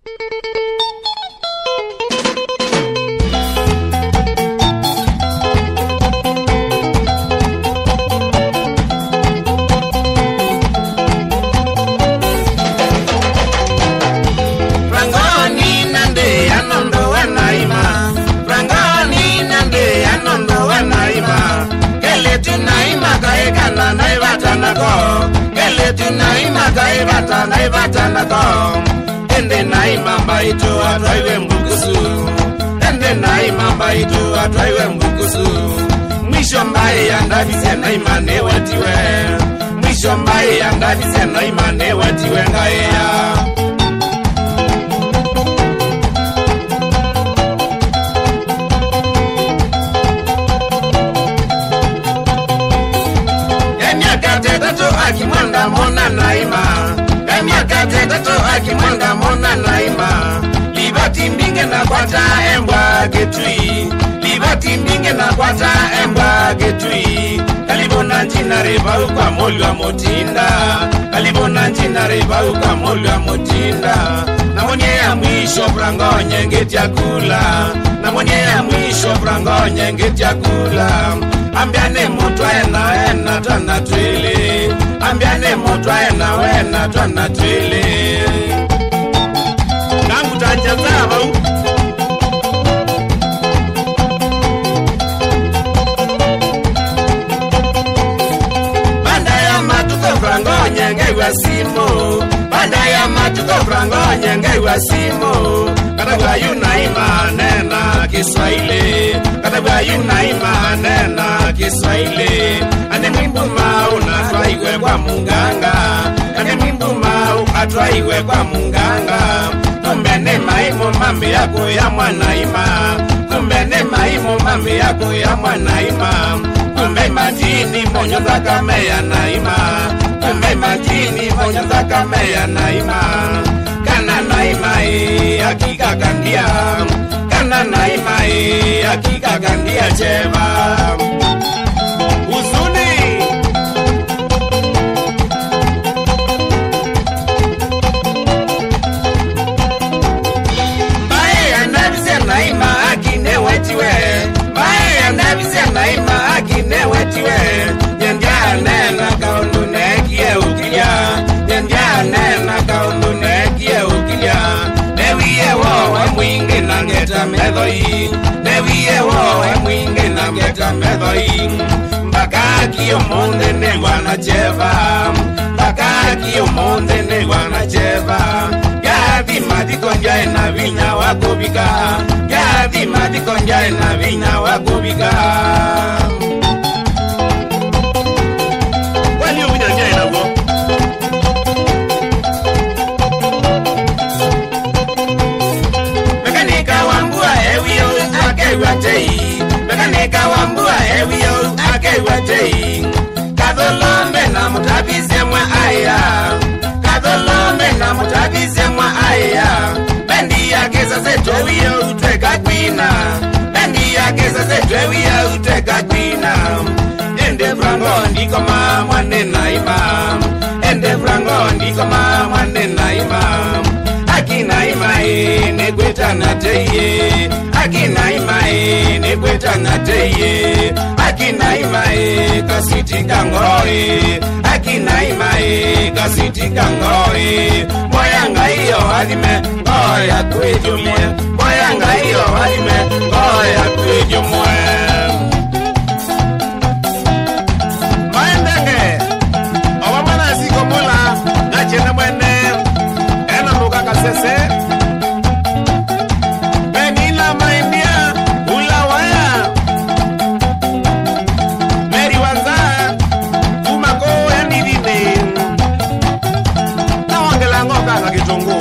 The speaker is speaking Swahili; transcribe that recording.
Ende naima baitu atwaiwe mbukusu. Ende naima baitu atwaiwe mbukusu. Mwisho mbae ya ndavise naima newatiwe. Mwisho mbae ya ndavise naima newatiwe ngaea. Akimwanda mona naima Emiaka tetato akimwanda mona naima Libati mbinge na kwata embwa getui Libati mbinge na kwata embwa getui Kalibona njina reba ukwa molwa motinda Kalibona njina reba ukwa molwa motinda Na mwenye ya mwisho prango nyengeti ya kula Na mwenye ya mwisho prango nyengeti ya kula Ambiane mutwa ena twana twele Ambiane mutwa ena twana twele Nangu tanja zaba Banda ya matuko frango nyengewa simo Banda ya matuko frango nyengewa simo Katagwa yunaima nena Kiswahili Katagwa yunaima nena Kiswahili Ane mwimbu mau natwaiwe kwa munganga Ane mwimbu mau atwaiwe kwa munganga Kumbene maimu mambi yako ya mwanaima Kumbene maimu mambi yako ya mwanaima Kumbe majini monyo za kameya naima Kumbe majini monyo za kameya naima Kana naimai hakika kandia Kana naimai hakika kandia chema Uzuni Mbae ya nabise naima akine wetiwe Mbae ya nabise naima akine wetiwe Nyendia nena kaundu nekie ukilia Nyendia nena kaundu nekie ukilia Newiye wowe mwingi nangeta medhoi Newiye wowe mwingi nangeta medhoi Mbaka kiyo monde ne wanacheva Mbaka kiyo monde ne wanacheva Yadhi madikonja na vinya wakubika Yadhi madikonja na vinya wakubika Wali uvinya ina wo Mekanika wambua ewiyo akewatei Mekanika wambua ewiyo akewatei Kadholombe na mutabize mwa aya Kadholombe na mutabize mwa aya Bendi ya kesa zetwewiyo utweka kwina Bendi ya kesa zetwewiyo utweka kwina Ende frango ndiko ma mwane naima Ende frango ndiko ma mwane naima Akina imae nekweta nateye Akina imae nekweta nateye Akina imae kasiti kangoe Akina imae kasiti kangoe Moyanga iyo hadime Oya kwejume Moyanga iyo hadime Oya kwejume Maendenge Awamana ziko mula Nachena mwene Ena muka kasese Benila maindia Ula waya Meri wanza Umako ya nidine Na wangela ngoka za kitungu